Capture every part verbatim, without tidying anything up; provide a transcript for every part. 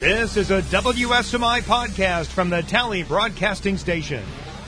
This is a W S M I podcast from the Tally Broadcasting Station.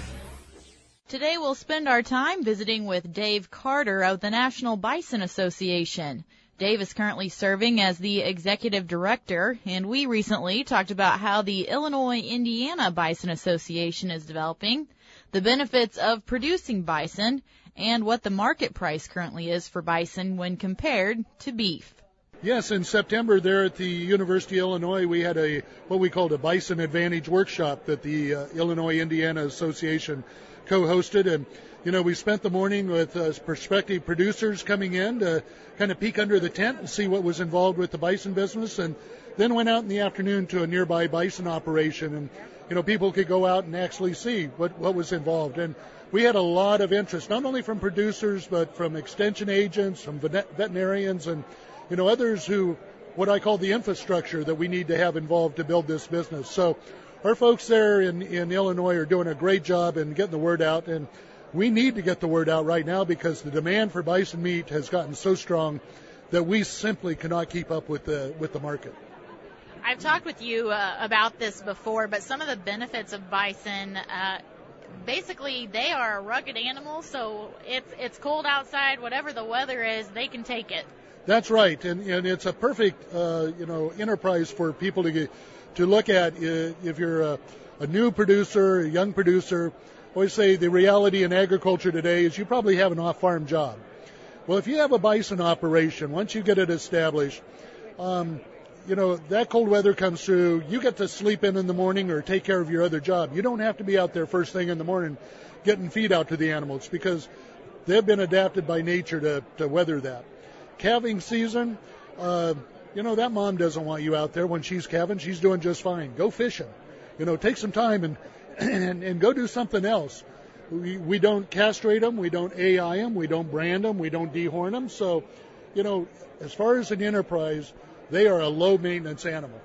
Today we'll spend our time visiting with Dave Carter of the National Bison Association. Dave is currently serving as the executive director, and we recently talked about how the Illinois-Indiana Bison Association is developing, the benefits of producing bison, and what the market price currently is for bison when compared to beef. Yes, in September there at the University of Illinois, we had a what we called a Bison Advantage workshop that the uh, Illinois-Indiana Association co-hosted. And, you know, we spent the morning with uh, prospective producers coming in to kind of peek under the tent and see what was involved with the bison business, and then went out in the afternoon to a nearby bison operation. And, you know, people could go out and actually see what, what was involved. And we had a lot of interest, not only from producers, but from extension agents, from vet- veterinarians, and you know, others who, what I call the infrastructure that we need to have involved to build this business. So our folks there in, in Illinois are doing a great job in getting the word out, and we need to get the word out right now because the demand for bison meat has gotten so strong that we simply cannot keep up with the with the market. I've talked with you uh, about this before, but some of the benefits of bison, uh, basically they are a rugged animal, so it's it's cold outside, whatever the weather is, they can take it. That's right, and, and it's a perfect, uh, you know, enterprise for people to get, to look at. If you're a, a new producer, a young producer, I always say the reality in agriculture today is you probably have an off-farm job. Well, if you have a bison operation, once you get it established, um, you know, that cold weather comes through, you get to sleep in in the morning or take care of your other job. You don't have to be out there first thing in the morning getting feed out to the animals because they've been adapted by nature to, to weather that. Calving season, uh, you know, that mom doesn't want you out there when she's calving. She's doing just fine. Go fishing. You know, take some time and and, and go do something else. We, we don't castrate them. We don't A I them. We don't brand them. We don't dehorn them. So, you know, as far as an enterprise, they are a low-maintenance animal.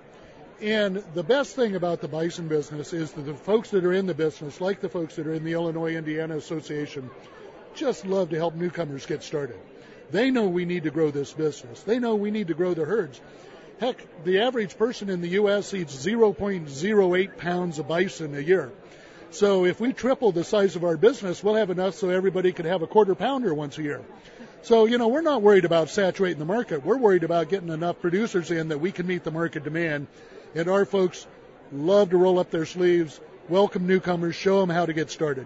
And the best thing about the bison business is that the folks that are in the business, like the folks that are in the Illinois-Indiana Association, just love to help newcomers get started. They know we need to grow this business. They know we need to grow the herds. Heck, the average person in the U S eats zero point zero eight pounds of bison a year. So if we triple the size of our business, we'll have enough so everybody could have a quarter pounder once a year. So, you know, we're not worried about saturating the market. We're worried about getting enough producers in that we can meet the market demand. And our folks love to roll up their sleeves, welcome newcomers, show them how to get started.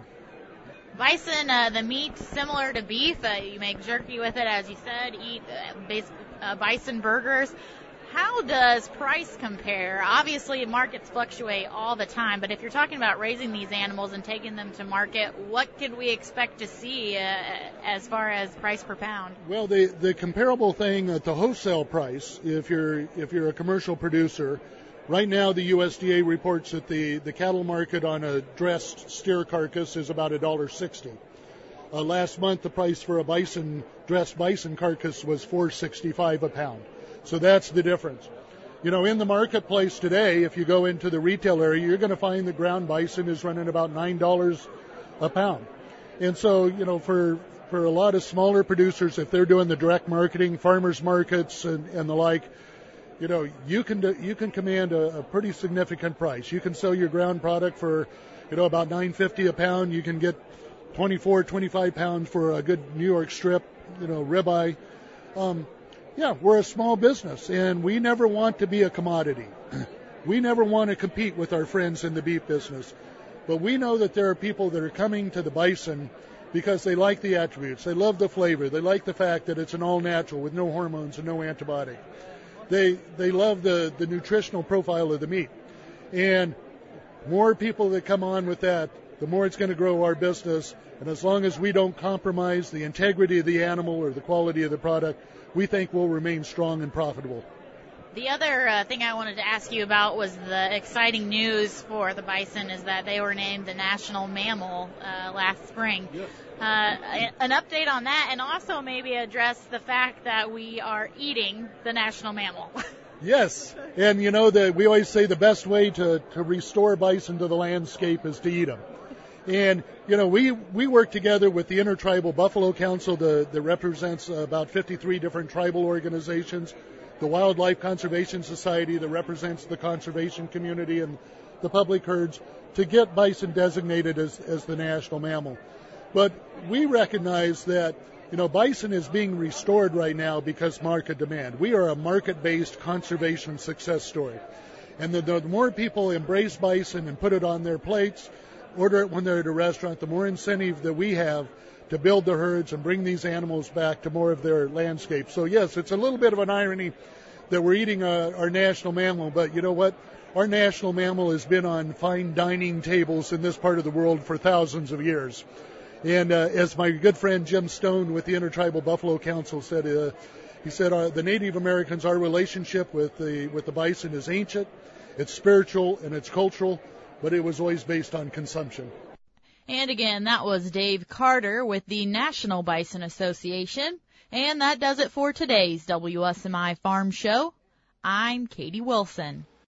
Bison, uh, the meat similar to beef. Uh, you make jerky with it, as you said. Eat uh, base, uh, bison burgers. How does price compare? Obviously, markets fluctuate all the time, but if you're talking about raising these animals and taking them to market, what could we expect to see uh, as far as price per pound? Well, the the comparable thing at the wholesale price, if you're if you're a commercial producer. Right now, the U S D A reports that the, the cattle market on a dressed steer carcass is about one dollar sixty. Uh, last month, the price for a bison dressed bison carcass was four dollars and sixty-five cents a pound. So that's the difference. You know, in the marketplace today, if you go into the retail area, you're going to find the ground bison is running about nine dollars a pound. And so, you know, for for a lot of smaller producers, if they're doing the direct marketing, farmers markets and, and the like, you know, you can you can command a, a pretty significant price. You can sell your ground product for, you know, about nine fifty a pound. You can get twenty-four, twenty-five pounds for a good New York strip, you know, ribeye. Um, yeah, we're a small business, and we never want to be a commodity. We never want to compete with our friends in the beef business. But we know that there are people that are coming to the bison because they like the attributes. They love the flavor. They like the fact that it's an all-natural with no hormones and no antibiotic. They they love the, the nutritional profile of the meat. And more people that come on with that, the more it's going to grow our business. And as long as we don't compromise the integrity of the animal or the quality of the product, we think we'll remain strong and profitable. The other uh, thing I wanted to ask you about was the exciting news for the bison is that they were named the national mammal uh, last spring. Yes. Uh, an update on that, and also maybe address the fact that we are eating the national mammal. Yes, and you know that we always say the best way to, to restore bison to the landscape is to eat them. And, you know, we, we work together with the Intertribal Buffalo Council the, that represents about fifty-three different tribal organizations. the Wildlife Conservation Society that represents the conservation community and the public herds, to get bison designated as, as the national mammal. But we recognize that, you know, bison is being restored right now because market demand. We are a market-based conservation success story. And the, the more people embrace bison and put it on their plates, order it when they're at a restaurant, the more incentive that we have to build the herds and bring these animals back to more of their landscape. So yes, it's a little bit of an irony that we're eating uh, our national mammal, but you know what? Our national mammal has been on fine dining tables in this part of the world for thousands of years. And uh, as my good friend Jim Stone with the Intertribal Buffalo Council said, uh, he said uh, the Native Americans, our relationship with the with the bison is ancient, it's spiritual, and it's cultural, but it was always based on consumption. And again, that was Dave Carter with the National Bison Association. And that does it for today's W S M I Farm Show. I'm Katie Wilson.